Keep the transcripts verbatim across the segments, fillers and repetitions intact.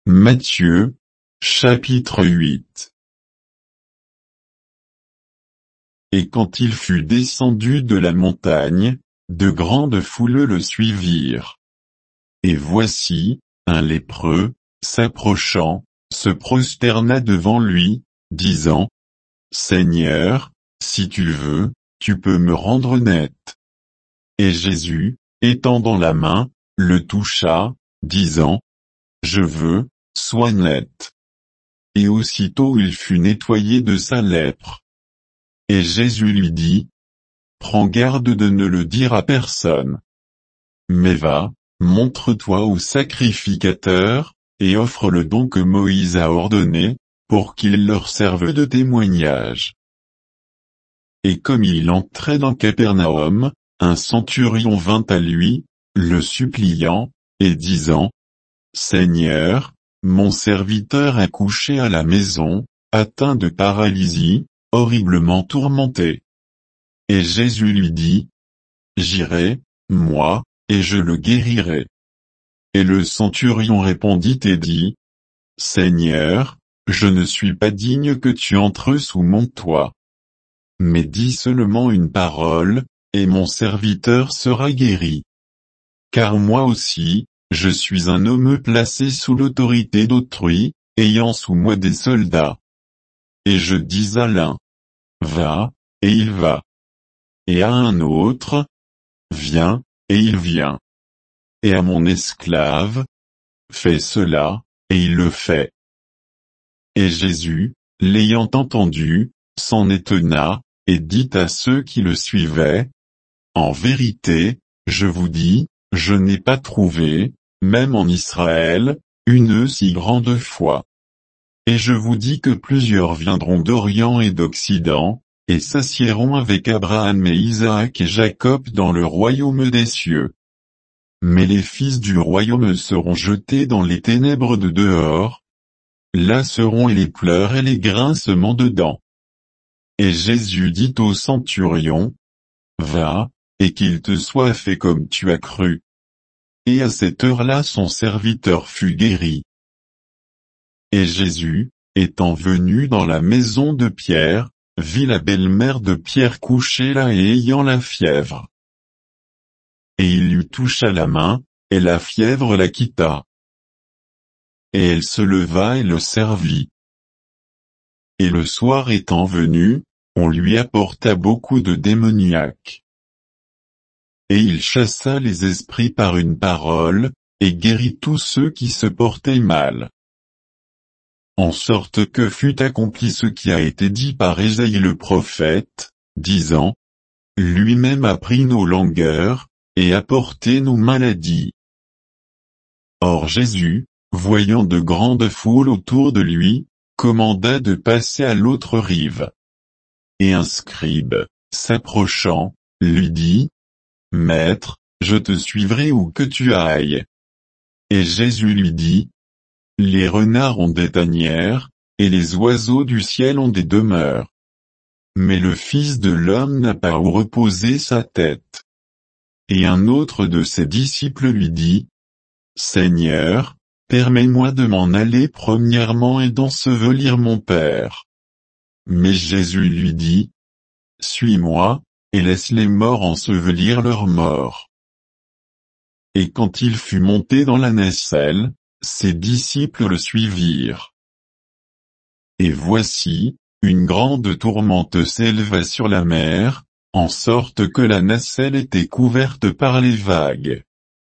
Matthieu, chapitre huit. Et quand il fut descendu de la montagne, de grandes foules le suivirent. Et voici, un lépreux, s'approchant, se prosterna devant lui, disant: Seigneur, si tu veux, tu peux me rendre net. Et Jésus, étendant la main, le toucha, disant: Je veux, sois net. Et aussitôt il fut nettoyé de sa lèpre. Et Jésus lui dit: Prends garde de ne le dire à personne. Mais va, montre-toi au sacrificateur, et offre le don que Moïse a ordonné, pour qu'il leur serve de témoignage. Et comme il entrait dans Capernaum, un centurion vint à lui, le suppliant, et disant: Seigneur, mon serviteur a couché à la maison, atteint de paralysie, horriblement tourmenté. Et Jésus lui dit: J'irai, moi, et je le guérirai. Et le centurion répondit et dit: Seigneur, je ne suis pas digne que tu entres sous mon toit. Mais dis seulement une parole, et mon serviteur sera guéri. Car moi aussi, je suis un homme placé sous l'autorité d'autrui, ayant sous moi des soldats. Et je dis à l'un: Va, et il va. Et à un autre: Viens, et il vient. Et à mon esclave: Fais cela, et il le fait. Et Jésus, l'ayant entendu, s'en étonna, et dit à ceux qui le suivaient: En vérité, je vous dis, je n'ai pas trouvé, même en Israël, une si grande foi. Et je vous dis que plusieurs viendront d'Orient et d'Occident, et s'assiéront avec Abraham et Isaac et Jacob dans le royaume des cieux. Mais les fils du royaume seront jetés dans les ténèbres de dehors. Là seront les pleurs et les grincements de dents. Et Jésus dit au centurion: Va, et qu'il te soit fait comme tu as cru. Et à cette heure-là son serviteur fut guéri. Et Jésus, étant venu dans la maison de Pierre, vit la belle-mère de Pierre couchée là et ayant la fièvre. Et il lui toucha la main, et la fièvre la quitta. Et elle se leva et le servit. Et le soir étant venu, on lui apporta beaucoup de démoniaques. Et il chassa les esprits par une parole, et guérit tous ceux qui se portaient mal. En sorte que fut accompli ce qui a été dit par Ésaïe le prophète, disant: Lui-même a pris nos langueurs, et a porté nos maladies. Or Jésus, voyant de grandes foules autour de lui, commanda de passer à l'autre rive. Et un scribe, s'approchant, lui dit: Maître, je te suivrai où que tu ailles. Et Jésus lui dit: Les renards ont des tanières, et les oiseaux du ciel ont des demeures. Mais le Fils de l'homme n'a pas où reposer sa tête. Et un autre de ses disciples lui dit: Seigneur, permets-moi de m'en aller premièrement et d'ensevelir mon Père. Mais Jésus lui dit: Suis-moi, et laisse les morts ensevelir leurs morts. Et quand il fut monté dans la nacelle, ses disciples le suivirent. Et voici, une grande tourmente s'éleva sur la mer, en sorte que la nacelle était couverte par les vagues.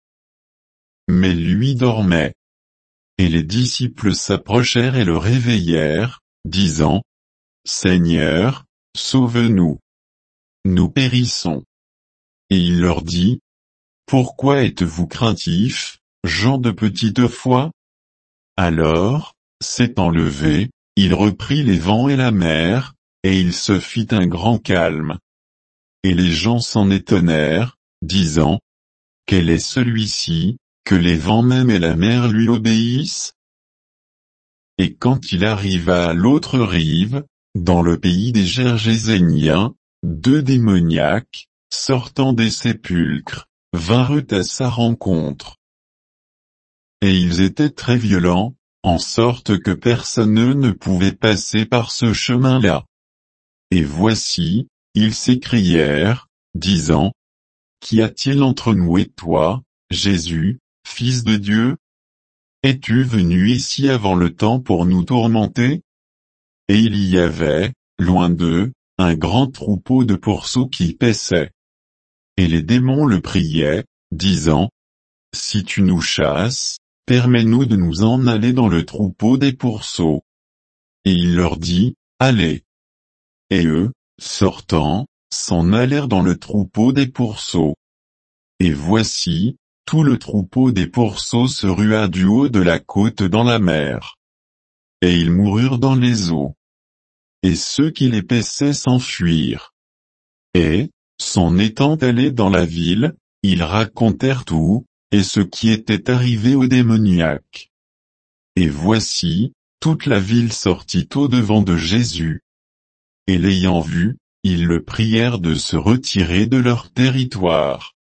Mais lui dormait. Et les disciples s'approchèrent et le réveillèrent, disant: Seigneur, sauve-nous. Nous périssons. Et il leur dit: Pourquoi êtes-vous craintifs, gens de petite foi? Alors, s'étant levé, il reprit les vents et la mer, et il se fit un grand calme. Et les gens s'en étonnèrent, disant: Quel est celui-ci, que les vents même et la mer lui obéissent? Et quand il arriva à l'autre rive, dans le pays des Gergéséniens, deux démoniaques, sortant des sépulcres, vinrent à sa rencontre. Et ils étaient très violents, en sorte que personne ne pouvait passer par ce chemin-là. Et voici, ils s'écrièrent, disant, Qu'y a-t-il entre nous et toi, Jésus, Fils de Dieu? Es-tu venu ici avant le temps pour nous tourmenter? Et il y avait, loin d'eux, un grand troupeau de pourceaux qui paissaient. Et les démons le priaient, disant, Si tu nous chasses, permets-nous de nous en aller dans le troupeau des pourceaux. Et il leur dit, Allez. Et eux, sortant, s'en allèrent dans le troupeau des pourceaux. Et voici, tout le troupeau des pourceaux se rua du haut de la côte dans la mer. Et ils moururent dans les eaux. Et ceux qui les paissaient s'enfuirent. Et, s'en étant allés dans la ville, ils racontèrent tout, et ce qui était arrivé au démoniaque. Et voici, toute la ville sortit au-devant de Jésus. Et l'ayant vu, ils le prièrent de se retirer de leur territoire.